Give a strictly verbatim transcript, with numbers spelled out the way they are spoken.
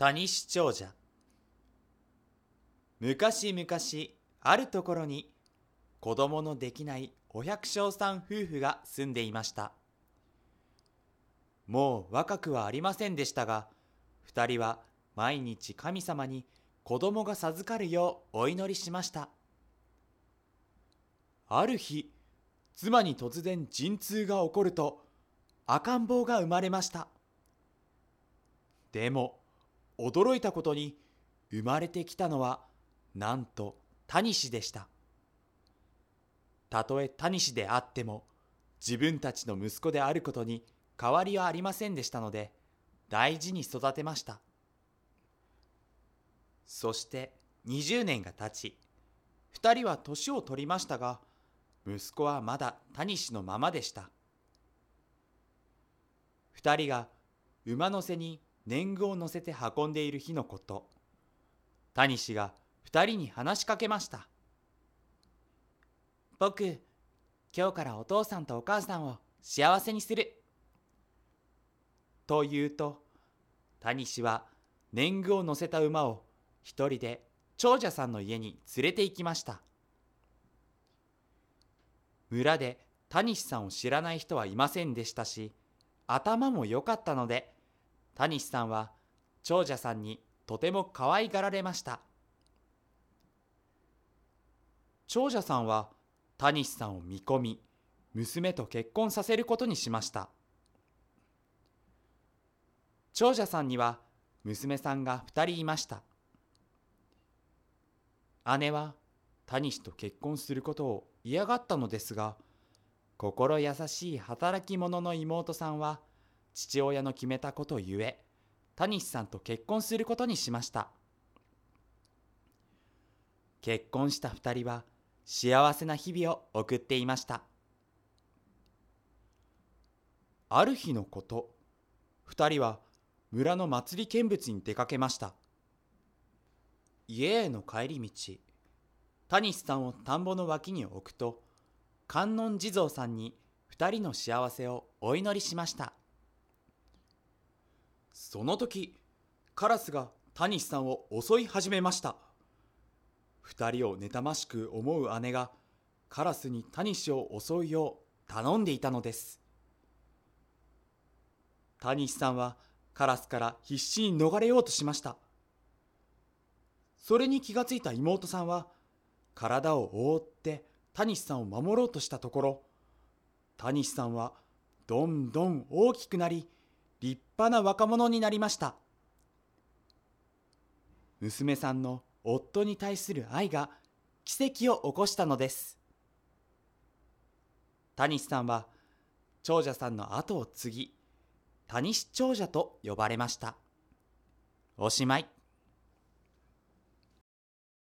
谷氏長者。昔々あるところに子供のできないお百姓さん夫婦が住んでいました。もう若くはありませんでしたが、二人は毎日神様に子供が授かるようお祈りしました。ある日、妻に突然陣痛が起こると赤ん坊が生まれました。でも驚いたことに、生まれてきたのはなんとタニシでした。たとえタニシであっても、自分たちの息子であることに変わりはありませんでしたので、大事に育てました。そしてにじゅうねんが経ち、二人は年を取りましたが、息子はまだタニシのままでした。二人が馬の背に年貢を乗せて運んでいる日のこと、タニシが二人に話しかけました。僕、今日からお父さんとお母さんを幸せにする。と言うと、タニシは年貢を乗せた馬を一人で長者さんの家に連れて行きました。村でタニシさんを知らない人はいませんでしたし、頭も良かったので、タニシさんは長者さんにとても可愛がられました。長者さんはタニシさんを見込み、娘と結婚させることにしました。長者さんには娘さんが二人いました。姉はタニシと結婚することを嫌がったのですが、心優しい働き者の妹さんは父親の決めたことゆえ、タニシさんと結婚することにしました。結婚した二人は幸せな日々を送っていました。ある日のこと、二人は村の祭り見物に出かけました。家への帰り道、タニシさんを田んぼの脇に置くと、観音地蔵さんに二人の幸せをお祈りしました。その時、カラスがタニシさんを襲い始めました。二人を妬ましく思う姉がカラスにタニシを襲うよう頼んでいたのです。タニシさんはカラスから必死に逃れようとしました。それに気がついた妹さんは体を覆ってタニシさんを守ろうとしたところ、タニシさんはどんどん大きくなり、立派な若者になりました。娘さんの夫に対する愛が奇跡を起こしたのです。タニシさんは長者さんの後を継ぎ、タニシ長者と呼ばれました。おしまい。